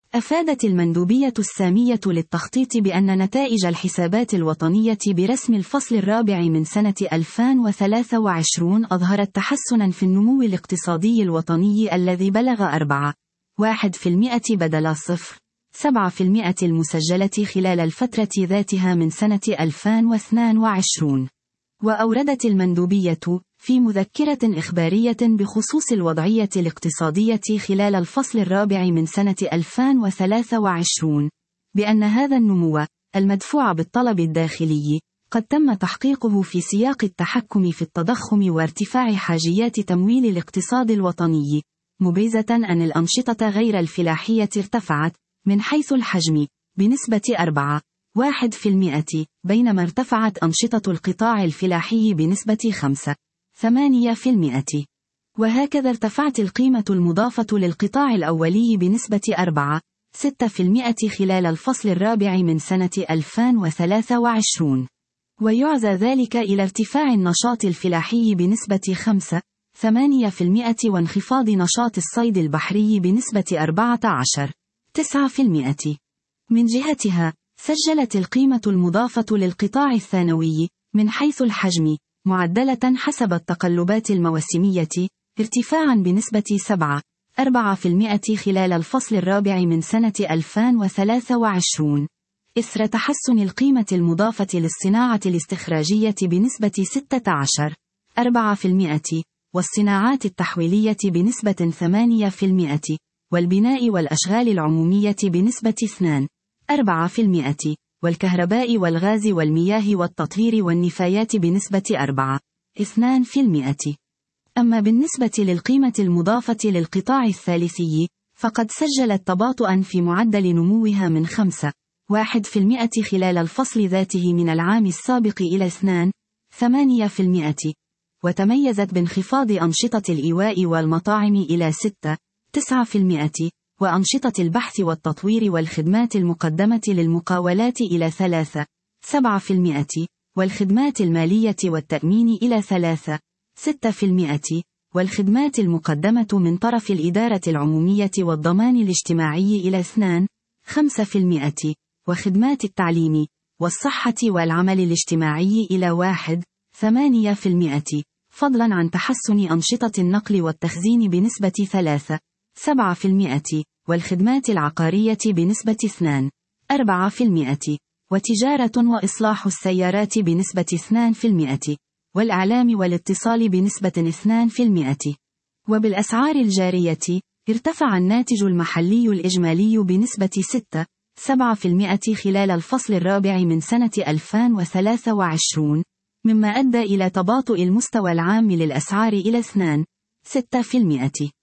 أفادت المندوبية السامية للتخطيط بأن نتائج الحسابات الوطنية برسم الفصل الرابع من سنة 2023 أظهرت تحسناً في النمو الاقتصادي الوطني الذي بلغ 4.1% بدل 0.7% المسجلة خلال الفترة ذاتها من سنة 2022. وأوردت المندوبية في مذكرة إخبارية بخصوص الوضعية الاقتصادية خلال الفصل الرابع من سنة 2023 بأن هذا النمو المدفوع بالطلب الداخلي قد تم تحقيقه في سياق التحكم في التضخم وارتفاع حاجيات تمويل الاقتصاد الوطني، مبرزة أن الأنشطة غير الفلاحية ارتفعت من حيث الحجم بنسبة 4.1%، بينما ارتفعت أنشطة القطاع الفلاحي بنسبة 5.8%. وهكذا ارتفعت القيمة المضافة للقطاع الأولي بنسبة 4.6% خلال الفصل الرابع من سنة 2023. ويعزى ذلك إلى ارتفاع النشاط الفلاحي بنسبة 5.8% وانخفاض نشاط الصيد البحري بنسبة 14.9%. من جهتها، سجلت القيمة المضافة للقطاع الثانوي من حيث الحجم معدلة حسب التقلبات الموسمية ارتفاعاً بنسبة 7.4% خلال الفصل الرابع من سنة 2023، إثر تحسن القيمة المضافة للصناعة الاستخراجية بنسبة 16.4%، والصناعات التحويلية بنسبة 8%، والبناء والأشغال العمومية بنسبة 2.4%، والكهرباء والغاز والمياه والتطهير والنفايات بنسبة 4.2%. أما بالنسبة للقيمة المضافة للقطاع الثالثي، فقد سجلت تباطؤا في معدل نموها من 5.1% خلال الفصل ذاته من العام السابق إلى 2.8%، وتميزت بانخفاض أنشطة الإيواء والمطاعم إلى 6.9%، وأنشطة البحث والتطوير والخدمات المقدمة للمقاولات إلى 3.7%، والخدمات المالية والتأمين إلى 3.6%، والخدمات المقدمة من طرف الإدارة العمومية والضمان الاجتماعي إلى 2.5%، وخدمات التعليم والصحة والعمل الاجتماعي إلى 1.8%، فضلا عن تحسن أنشطة النقل والتخزين بنسبة 3.7%، والخدمات العقارية بنسبة 2.4%، وتجارة وإصلاح السيارات بنسبة 2%، والإعلام والاتصال بنسبة 2%. وبالأسعار الجارية، ارتفع الناتج المحلي الإجمالي بنسبة 6.7% خلال الفصل الرابع من سنة 2023، مما أدى إلى تباطؤ المستوى العام للأسعار إلى 2.6%.